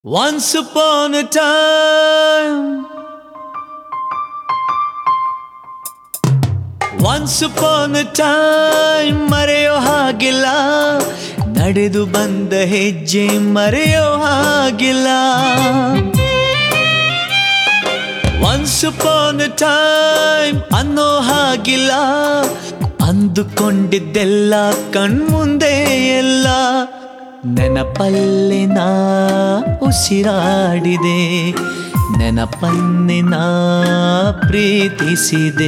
Once upon a time, once upon a time ಮರೆಯೋ ಹಾಗಿಲ್ಲ, ನಡೆದು ಬಂದ ಹೆಜ್ಜೆ ಮರೆಯೋ ಹಾಗಿಲ್ಲ. Once upon a time ಅನ್ನೋ ಹಾಗಿಲ್ಲ, ಅಂದುಕೊಂಡಿದ್ದೆಲ್ಲ ಕಣ್ಮುಂದೆ ಎಲ್ಲ ನೆನಪಲ್ಲಿ ನಾ ಉಸಿರಾಡಿದೆ, ನೆನಪನ್ನೇ ನಾ ಪ್ರೀತಿಸಿದೆ.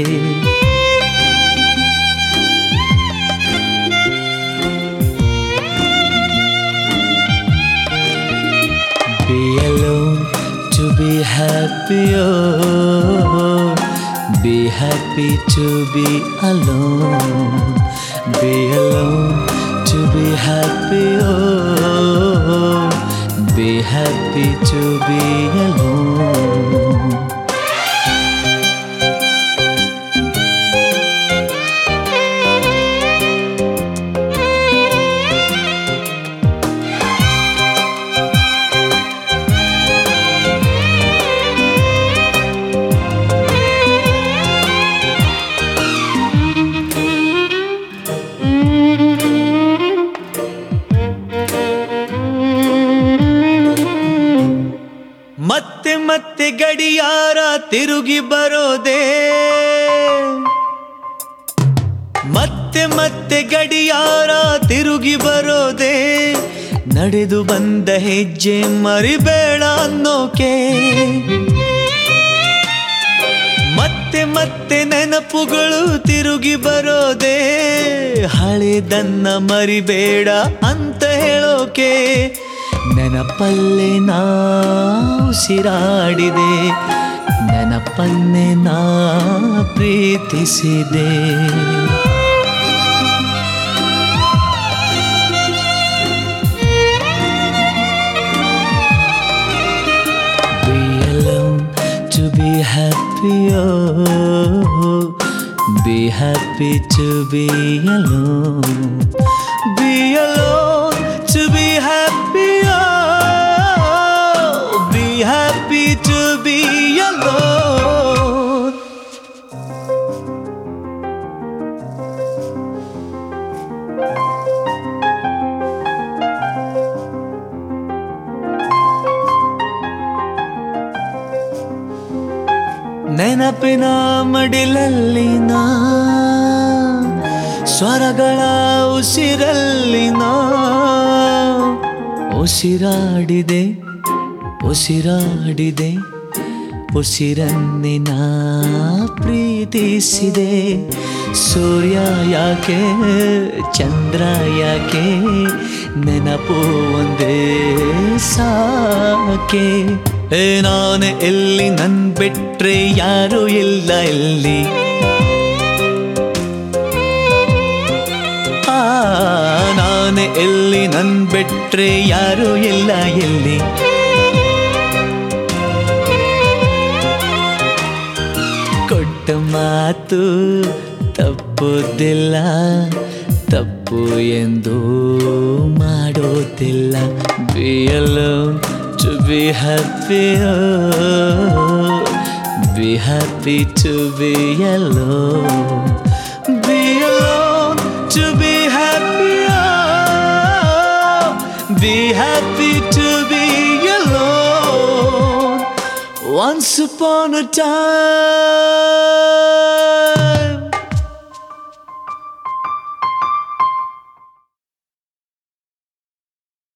Be alone to be happy, oh, be happy to be alone. Be alone to be happy, oh, be happy to be alone. ಮತ್ತೆ ಮತ್ತೆ ಗಡಿಯಾರ ತಿರುಗಿ ಬರೋದೇ, ಮತ್ತೆ ಮತ್ತೆ ಗಡಿಯಾರ ತಿರುಗಿ ಬರೋದೇ, ನಡೆದು ಬಂದ ಹೆಜ್ಜೆ ಮರಿಬೇಡ ಅನ್ನೋಕೆ. ಮತ್ತೆ ಮತ್ತೆ ನೆನಪುಗಳು ತಿರುಗಿ ಬರೋದೇ, ಹಳೆದನ್ನ ಮರಿಬೇಡ ಅಂತ ಹೇಳೋಕೆ. ನೆನಪಲ್ಲೇ ನಾ ಉಸಿರಾಡಿದೆ, ನೆನಪನ್ನೇ ನಾ ಪ್ರೀತಿಸಿದೆ. Be alone to be happy, oh, be happy to be alone. Be alone to be happy, oh, be happy to be alone. ನೆನಪಿನ ಮಡಿಲಲ್ಲಿ ನಾ, ಸ್ವರಗಳ ಉಸಿರಲ್ಲಿ ನಾ ಉಸಿರಾಡಿದೆ, ಉಸಿರಾಡಿದೆ, ಉಸಿರನ್ನೇ ನಾ ಪ್ರೀತಿಸಿದೆ. ಸೂರ್ಯ ಯಾಕೆ ಚಂದ್ರ ಯಾಕೆ, ನೆನಪು ಒಂದೇ ಸಾಕೆ. ನಾನೇ ಎಲ್ಲಿ ನನ್ ಬಿಟ್ರೆ ಯಾರು ಇಲ್ಲ ಎಲ್ಲಿ, ನಾನೇ ಎಲ್ಲಿ ನನ್ ಬಿಟ್ರೆ ಯಾರು ಇಲ್ಲ ಎಲ್ಲಿ. ಕೊಟ್ಟ ಮಾತು ತಪ್ಪುದಿಲ್ಲ, ತಪ್ಪು ಎಂದು ಮಾಡೋದಿಲ್ಲ. Be alone to be happy, oh, be happy to be alone. Be alone to be happy, oh, be happy to be alone. Once upon a time.